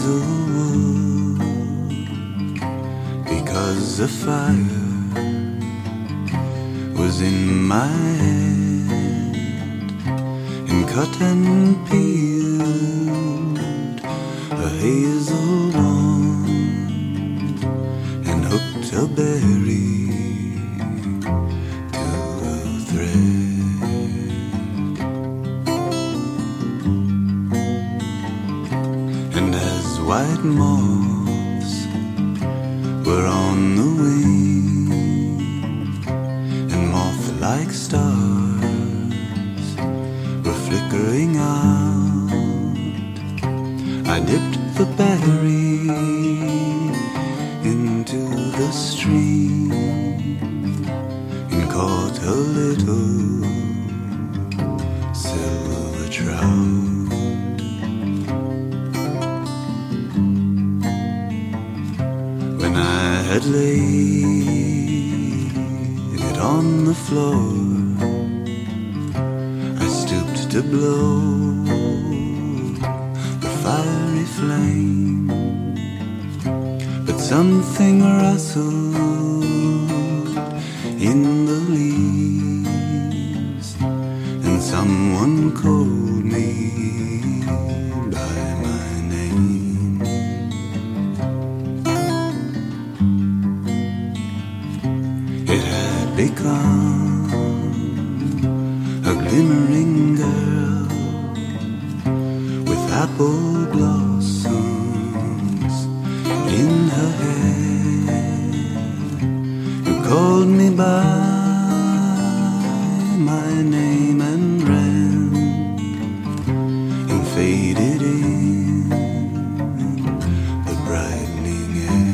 hazelwood, because the fire was in my hand, and cut and peeled a hazel wand, and hooked a berry to a thread. And as white moths were on the wing, and moth-like stars were flickering out, I dipped the berry into the stream and caught a little silver trout. When I had laid it on the floor, I stooped to blow the fiery flame, but something rustled in the leaves, and someone called me by my name. It had become a glimmering girl with apple blossoms in her hair, who called me by my name and ran and faded in the brightening air.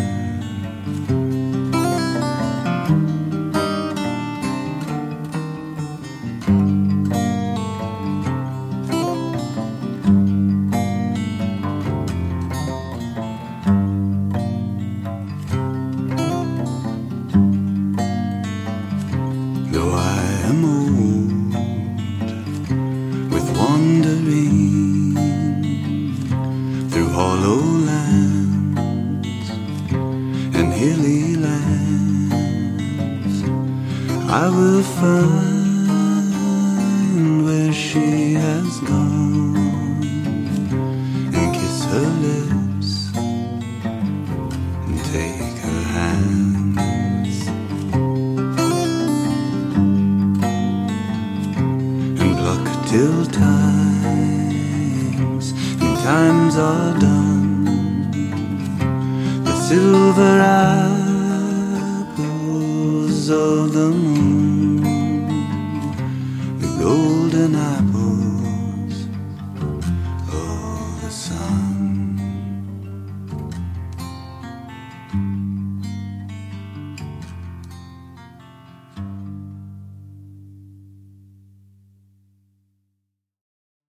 Though I am old with wandering through hollow lands and hilly lands, I will find where she has gone and kiss her lips and take her hands, till times are done, the silver apples of the moon